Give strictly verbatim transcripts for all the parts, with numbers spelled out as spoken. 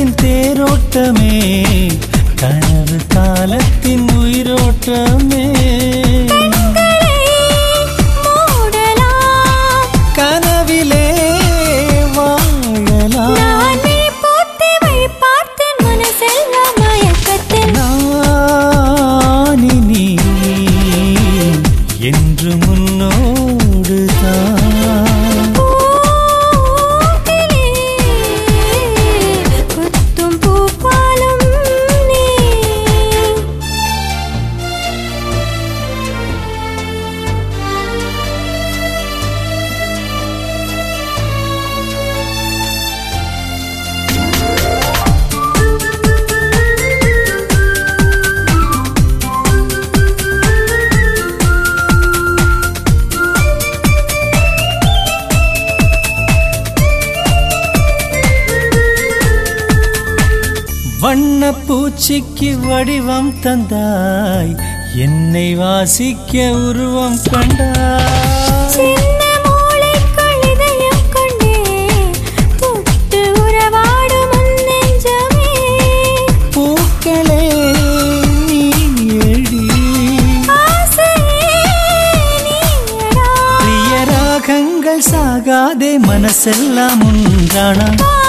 காலத்தின் தேரோட்டமே கனவு காலத்தின் உயிரோட்டமே கனவிலே வாழலாம் நானினி என்று முன்னோடுதான் வண்ண பூச்சிக்கு வடிவம் தந்தாய் என்னை வாசிக்க உருவம் கண்டாய் பூக்களே நீ எழி பிரிய ராகங்கள் சாகாதே மனசெல்லாம் உண்டானா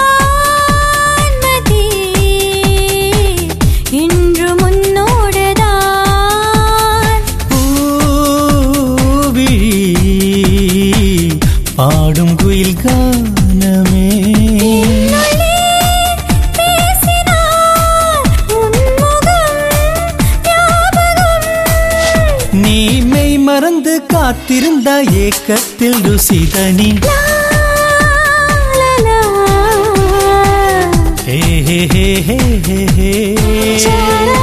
இன்று முன்னோடுதான் பூவிழி பாடும் குயில் கானமே நீ மெய் மறந்து காத்திருந்த ஏக்கத்தில் ருசிதனி Hey, hey, hey, hey, hey, hey.